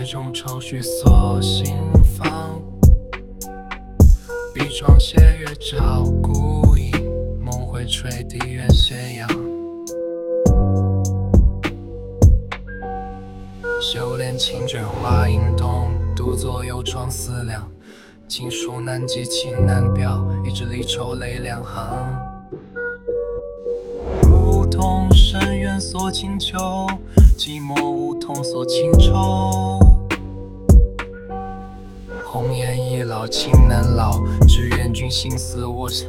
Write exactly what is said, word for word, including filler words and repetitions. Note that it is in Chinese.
中愁绪锁心房，笔窗斜月照孤影，梦回垂笛远斜阳。修炼清卷花影动，独坐幽窗思量。情书难寄情难表，一纸离愁泪两行。如同深渊锁清秋，寂寞梧桐锁清愁。红颜易老情难老，只愿君心似我。